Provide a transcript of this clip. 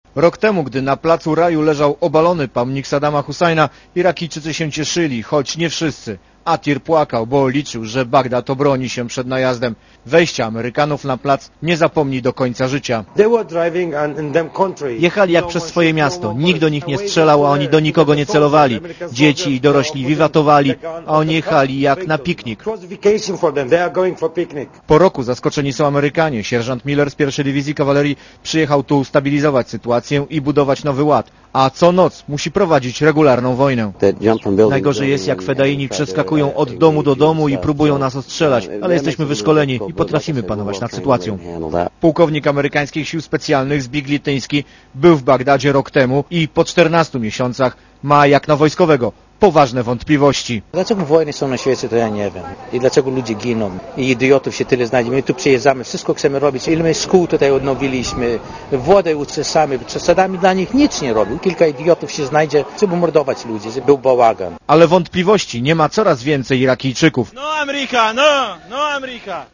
Rok temu, gdy na placu Raju leżał obalony pomnik Saddama Husajna, Irakijczycy się cieszyli, choć nie wszyscy. Atir płakał, bo liczył, że Bagdad obroni się przed najazdem. Wejścia Amerykanów na plac nie zapomni do końca życia. Jechali jak przez swoje miasto. Nikt do nich nie strzelał, a oni do nikogo nie celowali. Dzieci i dorośli wiwatowali, a oni jechali jak na piknik. Po roku zaskoczeni są Amerykanie. Sierżant Miller z 1. Dywizji Kawalerii przyjechał tu stabilizować sytuację i budować nowy ład. A co noc musi prowadzić regularną wojnę. Najgorzej jest, jak fedaini przeskakują od domu do domu i próbują nas ostrzelać, ale jesteśmy wyszkoleni i potrafimy panować nad sytuacją. Pułkownik amerykańskich sił specjalnych Zbigniew Lityński był w Bagdadzie rok temu i po 14 miesiącach ma jak na wojskowego poważne wątpliwości. Dlaczego wojny są na świecie, to ja nie wiem. I dlaczego ludzie giną. I idiotów się tyle znajdzie. My tu przyjeżdżamy, wszystko chcemy robić. Ile my szkół tutaj odnowiliśmy, wodę uczesamy. Saddam dla nich nic nie robił. Kilka idiotów się znajdzie, żeby mordować ludzi, żeby był bałagan. Ale wątpliwości nie ma coraz więcej Irakijczyków. No Ameryka, no Ameryka.